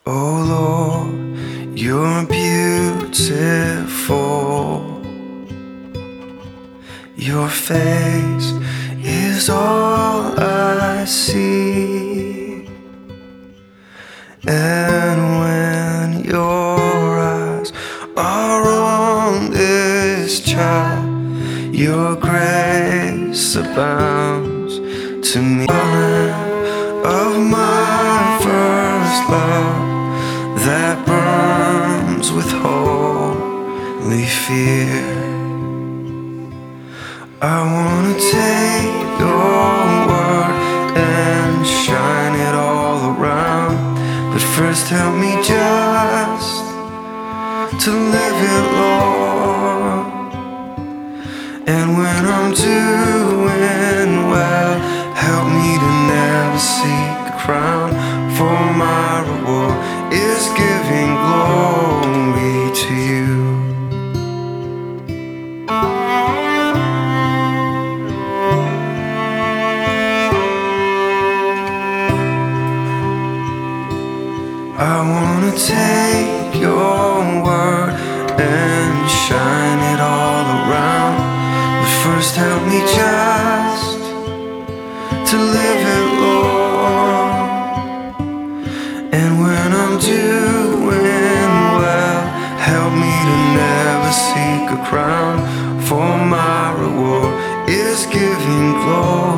Oh Lord, you're beautiful. Your face is all I see. And when your eyes are on this child, your grace abounds to me. Of my first love that burns with holy fear, I wanna take your word and shine it all around. But first help me just to live it, Lord. And when I'm doing well, help me to never seek a crown, for my reward is giving glory to you. I wanna take your word and shine it all around. But first help me just to live it, Lord. And when I'm doing well, help me to never seek a crown, for my reward is giving glory